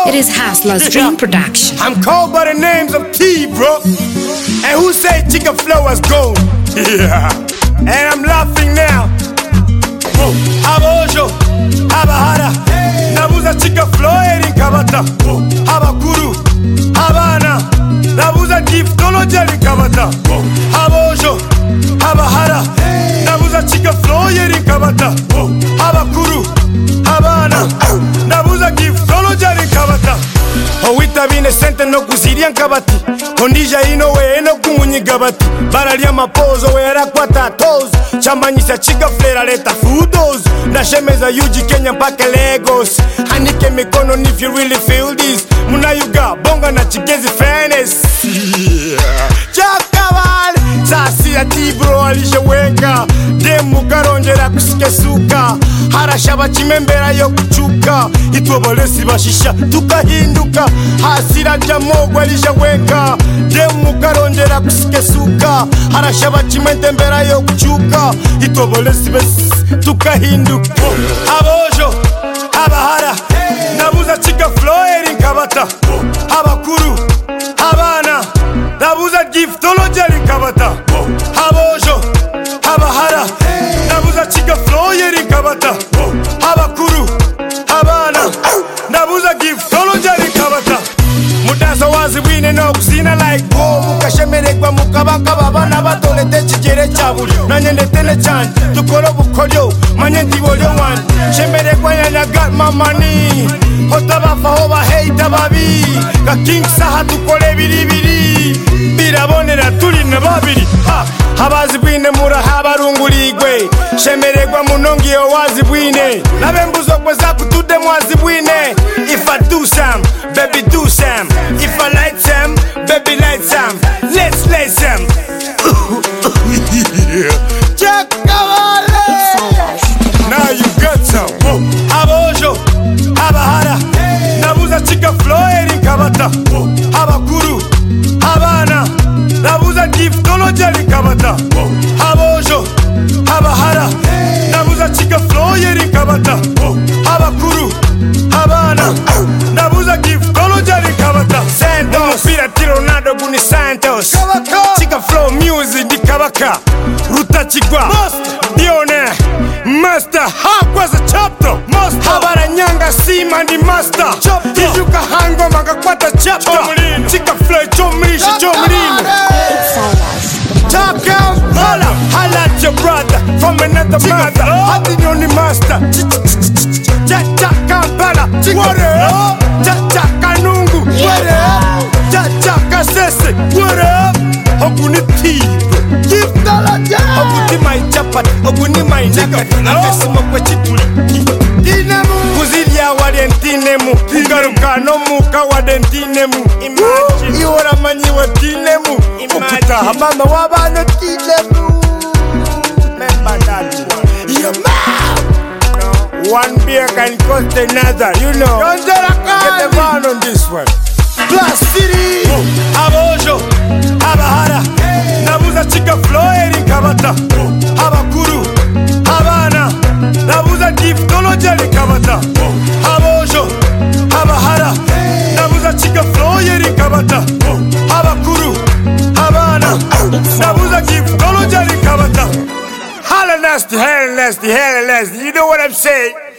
It is Hustler's Dream Production. I'm called by the names of T, bro. And who say Chica Flow was gold? Yeah. And I'm laughing now. Abojo, Abahara, Nabuza Chica Flow eri kabata. Abakuru, Abana, Nabuza giftology eri kabata. Abojo, Abahara, Nabuza Chica Flow eri kabata. Abakuru, Abana, Nabuza giftology eri kabata. Owita bine sente no kuzirian kabati. Ondija ino we no kumunyigabati. Baralia mapozo we arakwata toes. Chambanyisa Chica Flera leta foodos. Nashemeza yuji Kenya mpaka Lagos. Hanike mikono if you really feel this. Munayuga bonga na chigezi fairness. Chakawal sasi ya tibro alisheweka. Demu karongera kusikesuka. Harashaba chimembera yo kuchuka. Ituobolesi bashisha tukahinduka. Hasira jamogwa alisheweka. Demu karongera kusikesuka. Harashaba chimembera yo kuchuka. Ituobolesi besi tukahinduka. Abojo, Abahara, Nabuza Chica Flow eri kabata. Abakuru, Abana, Nabuza giftology eri kabata. Abojo, Abahara, Nabuza Chica Flow eri kabata. Abakuru, Abana, Nabuza giftology eri kabata. Mudaso wazi wine no kusina like go. Mukashemeregwa mukabaka babana batolete kigere cyaburi. Nanyende tene cyane tukoro bukolyo manye ndibolyo wan. Shemeregwa yana got my money. Hotabafa hoba hate babi. Ka king saha tukole biribiri. Birabonera turi na babiri. Habazi bwine murahabarunguligwe. Shemeregwa munongiyo wazi bwine. Nabembuzo kweza kutude mwazi bwine. If I do some, baby do some. If I light some, baby light some. Let's lay some. Now you got some. Abojo, Abahara, Nabuza Chica Flow eri kabata. Abakuru, Abana, Nabuza giftology eri kabata. Abojo, Abahara, Nabuza Chica Flow eri kabata. Abakuru, Abana, Nabuza giftology eri kabata. Santos, Pira Ronaldo Guni Santos. Chica Flow music di kabaka. Ruta Chigwa, Dione, Master, Hakwaza chapter. Habara Nyanga Sima di Master. Ijuka Hango Magakwata chapter. Chica Flow Chomrishi Chomrino. Talk out, holla at your brother from another mother. Hati master. Chacha Kampala, what up? Chacha Kanungu, what up? Chacha Kasese, what up? Oguni T, give Talaja. Oguni my chapat, Oguni my nigga. Nakasimo kwa chipuli. Dinemu, Kuzilia wadentinemu. Garuka no muka wadentinemu. Imagine, you are a man you are dinemu. Imagine, Hamama wabano dinemu. Remember that one. Your mouth. One beer can cost another, you know. Don't get the van on this one. Plus City, Abojo, Abahara, Nabuza Chica Flow eri kabata. Abakuru, Abana, Nabuza giftology eri kabata. Abojo, Abahara, Nabuza Chica Flow eri kabata. Abakuru, Abana, Nabuza giftology eri kabata. Hella nasty, hella nasty, hella nasty. You know what I'm saying?